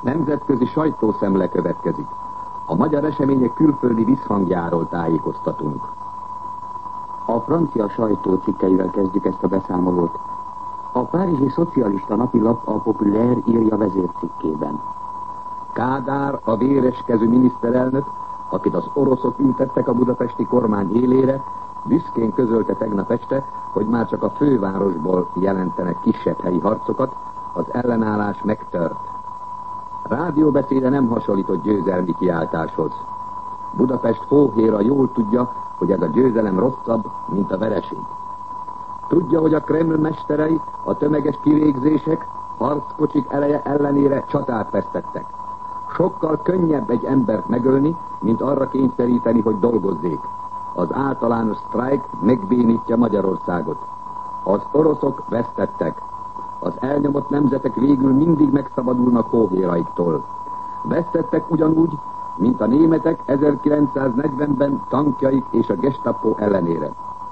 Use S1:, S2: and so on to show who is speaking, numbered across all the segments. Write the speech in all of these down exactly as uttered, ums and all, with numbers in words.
S1: Nemzetközi sajtószemle következik. A magyar események külföldi visszhangjáról tájékoztatunk.
S2: A francia sajtó cikkeivel kezdjük ezt a beszámolót. A párizsi szocialista napilap, a Populaire írja vezércikkében:
S1: Kádár, a véreskezű miniszterelnök, akit az oroszok ültettek a budapesti kormány élére, büszkén közölte tegnap este, hogy már csak a fővárosból jelentenek kisebb helyi harcokat, az ellenállás megtört. Rádióbeszéde nem hasonlított győzelmi kiáltáshoz. Budapest hóhéra jól tudja, hogy ez a győzelem rosszabb, mint a vereség. Tudja, hogy a Kreml mesterei a tömeges kivégzések, harckocsik eleje ellenére csatát vesztettek. Sokkal könnyebb egy embert megölni, mint arra kényszeríteni, hogy dolgozzék. Az általános sztrájk megbénítja Magyarországot. Az oroszok vesztettek. Az elnyomott nemzetek végül mindig megszabadulnak hóhéraiktól. Vesztettek ugyanúgy, mint a németek ezerkilencszáznegyvenben tankjaik és a Gestapo ellenére.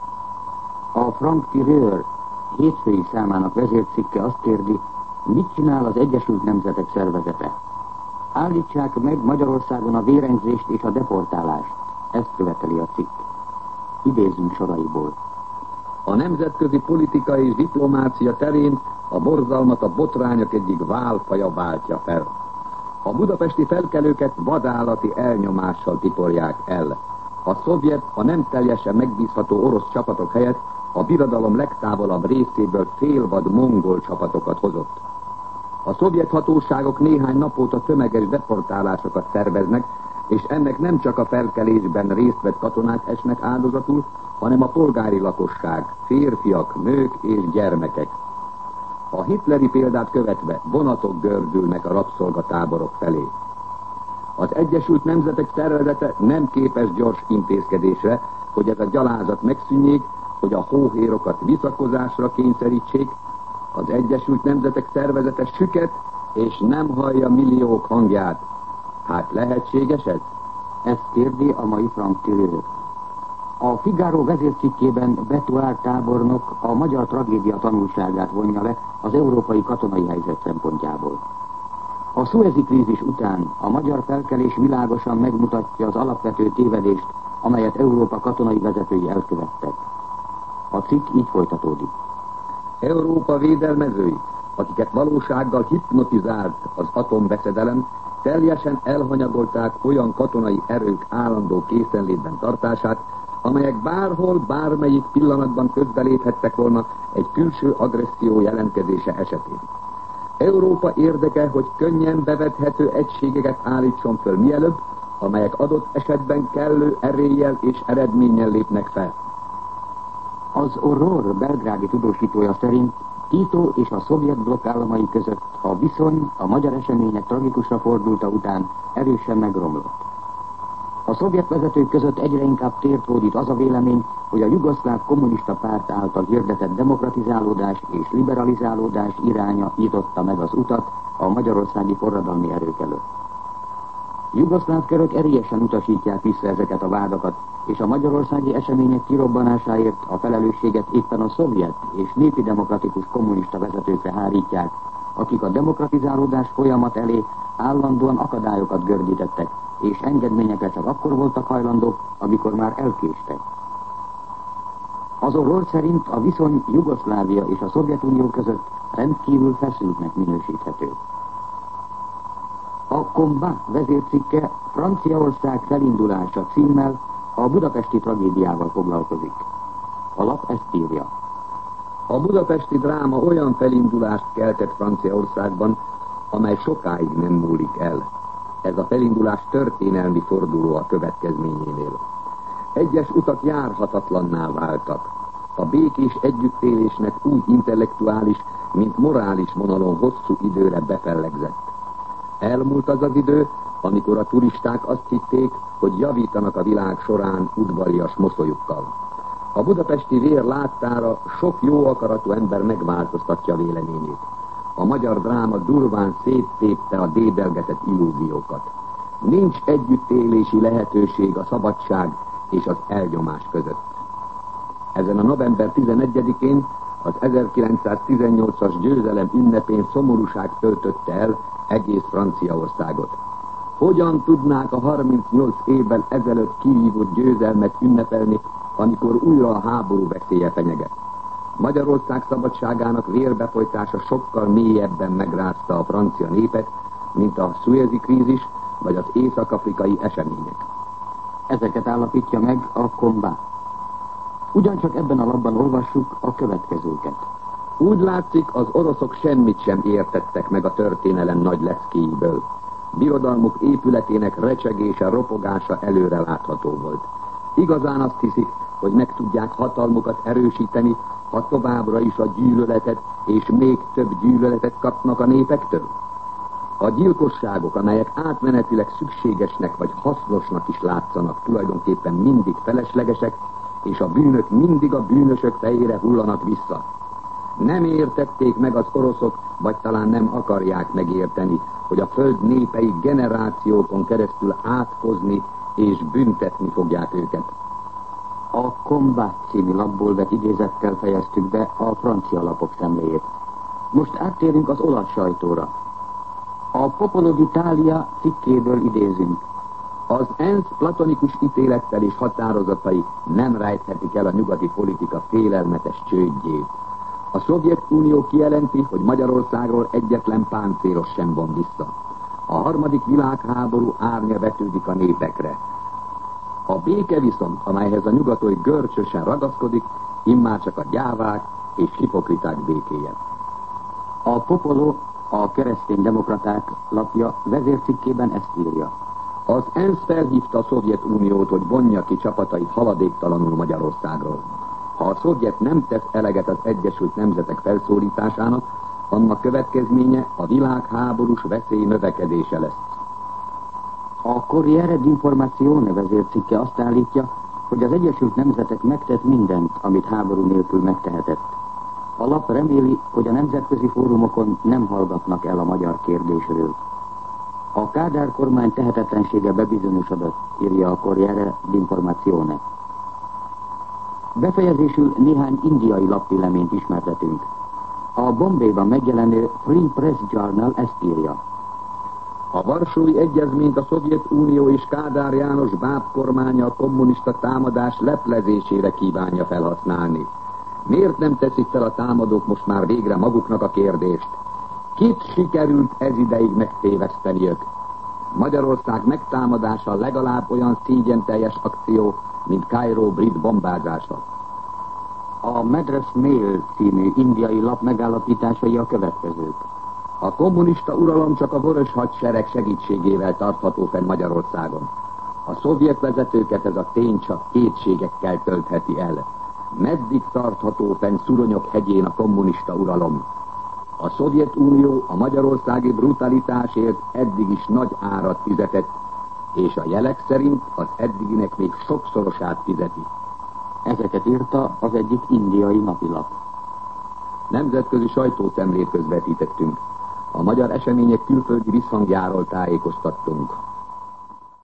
S2: A Franc-Tireur hétfői számának vezércikke azt kérdi, mit csinál az Egyesült Nemzetek Szervezete. Állítsák meg Magyarországon a vérengzést és a deportálást. Ezt követeli a cikk. Idézünk soraiból.
S1: A nemzetközi politika és diplomácia terén a borzalmat a botrányok egyik válfaja váltja fel. A budapesti felkelőket vadállati elnyomással tiporják el. A szovjet a nem teljesen megbízható orosz csapatok helyett a birodalom legtávolabb részéből félvad mongol csapatokat hozott. A szovjet hatóságok néhány nap óta tömeges deportálásokat szerveznek, és ennek nem csak a felkelésben részt vett katonák esnek áldozatul, hanem a polgári lakosság, férfiak, nők és gyermekek. A hitleri példát követve vonatok gördülnek a rabszolgatáborok felé. Az Egyesült Nemzetek Szervezete nem képes gyors intézkedésre, hogy ez a gyalázat megszűnjék, hogy a hóhérokat visszakozásra kényszerítsék. Az Egyesült Nemzetek Szervezete süket, és nem hallja milliók hangját. Hát lehetséges ez?
S2: Ezt kérdi a mai Franc-Tireur. A Figaro vezércikkében Betuár tábornok a magyar tragédia tanulságát vonja le az európai katonai helyzet szempontjából. A szuezi krízis után a magyar felkelés világosan megmutatja az alapvető tévedést, amelyet Európa katonai vezetői elkövettek. A cikk így folytatódik.
S1: Európa védelmezői, akiket valósággal hipnotizált az atombeszedelem, teljesen elhanyagolták olyan katonai erők állandó készenlétben tartását, amelyek bárhol, bármelyik pillanatban közbeléphettek volna egy külső agresszió jelentkezése esetén. Európa érdeke, hogy könnyen bevethető egységeket állítson föl mielőbb, amelyek adott esetben kellő eréllyel és eredménnyel lépnek fel.
S2: Az Aurore belgrádi tudósítója szerint Tito és a szovjet blokk államai között a viszony a magyar események tragikusra fordulta után erősen megromlott. A szovjet vezetők között egyre inkább tért hódít az a vélemény, hogy a jugoszláv kommunista párt által hirdetett demokratizálódás és liberalizálódás iránya nyitotta meg az utat a magyarországi forradalmi erők előtt. Jugoszláv körök erélyesen utasítják vissza ezeket a vádakat, és a magyarországi események kirobbanásáért a felelősséget éppen a szovjet és népi demokratikus kommunista vezetőkre hárítják, akik a demokratizálódás folyamat elé állandóan akadályokat gördítettek, és engedményekre csak akkor voltak hajlandók, amikor már elkéstek. Az Aurore szerint a viszony Jugoszlávia és a Szovjetunió között rendkívül feszültnek minősíthető. A Combat vezércikke Franciaország felindulása címmel a budapesti tragédiával foglalkozik. A lap ezt írja.
S1: A budapesti dráma olyan felindulást keltett Franciaországban, amely sokáig nem múlik el. Ez a felindulás történelmi forduló a következményénél. Egyes utak járhatatlanná váltak. A békés együttélésnek úgy intellektuális, mint morális vonalon hosszú időre befellegzett. Elmúlt az az idő, amikor a turisták azt hitték, hogy javítanak a világ során udvarias mosolyukkal. A budapesti vér láttára sok jó akaratú ember megváltoztatja véleményét. A magyar dráma durván széttépte a dédelgetett illúziókat. Nincs együttélési lehetőség a szabadság és az elnyomás között. Ezen a november tizenegyedikén Az ezerkilencszáztizennyolcas győzelem ünnepén szomorúság töltötte el egész Franciaországot. Hogyan tudnák a harmincnyolc évvel ezelőtt kivívott győzelmet ünnepelni, amikor újra a háború veszélye fenyeget? Magyarország szabadságának vérbefolytása sokkal mélyebben megrázta a francia népet, mint a szuezi krízis vagy az észak-afrikai események.
S2: Ezeket állapítja meg a Combat. Ugyancsak ebben a lapban olvassuk a következőket.
S1: Úgy látszik, az oroszok semmit sem értettek meg a történelem nagy leckéiből. Birodalmuk épületének recsegése, ropogása előre látható volt. Igazán azt hiszik, hogy meg tudják hatalmukat erősíteni, ha továbbra is a gyűlöletet és még több gyűlöletet kapnak a népektől? A gyilkosságok, amelyek átmenetileg szükségesnek vagy hasznosnak is látszanak, tulajdonképpen mindig feleslegesek, és a bűnök mindig a bűnösök fejére hullanak vissza. Nem értették meg az oroszok, vagy talán nem akarják megérteni, hogy a föld népei generációkon keresztül átkozni és büntetni fogják őket.
S2: A Combat című lapból vett idézettel fejeztük be a francia lapok szemléjét. Most áttérünk az olasz sajtóra. A Popolo d'Italia cikkéből idézünk.
S1: Az ENSZ platonikus ítélettel és határozatai nem rejthetik el a nyugati politika félelmetes csődjét. A Szovjetunió kijelenti, hogy Magyarországról egyetlen páncélos sem von vissza. A harmadik világháború árnya vetődik a népekre. A béke viszont, amelyhez a nyugat oly görcsösen ragaszkodik, immár csak a gyávák és hipokriták békéje.
S2: A Popolo, a kereszténydemokraták lapja vezércikkében ezt írja.
S1: Az ENSZ felhívta a Szovjetuniót, hogy vonja ki csapatait haladéktalanul Magyarországról. Ha a szovjet nem tesz eleget az Egyesült Nemzetek felszólításának, annak következménye a világháborús veszély növekedése lesz.
S2: A Corriere d'Informazione vezércikke azt állítja, hogy az Egyesült Nemzetek megtett mindent, amit háború nélkül megtehetett. A lap reméli, hogy a nemzetközi fórumokon nem hallgatnak el a magyar kérdésről. A Kádár kormány tehetetlensége bebizonyosodott, írja a Corriere d'Informazione. Befejezésül néhány indiai lapvéleményt ismertetünk. A Bombayban megjelenő Free Press Journal ezt írja.
S1: A Varsói Egyezményt a Szovjetunió és Kádár János báb kormánya a kommunista támadás leplezésére kívánja felhasználni. Miért nem teszik fel a támadók most már végre maguknak a kérdést? Kit sikerült ez ideig megtéveszteniük? Magyarország megtámadása legalább olyan szégyenteljes akció, mint Kairó brit bombázása.
S2: A Madras Mail című indiai lap megállapításai a következők.
S1: A kommunista uralom csak a vörös hadsereg segítségével tartható fenn Magyarországon. A szovjet vezetőket ez a tény csak kétségekkel töltheti el. Meddig tartható fenn Szuronyok hegyén a kommunista uralom? A Szovjetunió a magyarországi brutalitásért eddig is nagy árat fizetett, és a jelek szerint az eddiginek még sokszorosát fizeti.
S2: Ezeket írta az egyik indiai napilap.
S1: Nemzetközi sajtószemlét közvetítettünk. A magyar események külföldi visszhangjáról tájékoztattunk.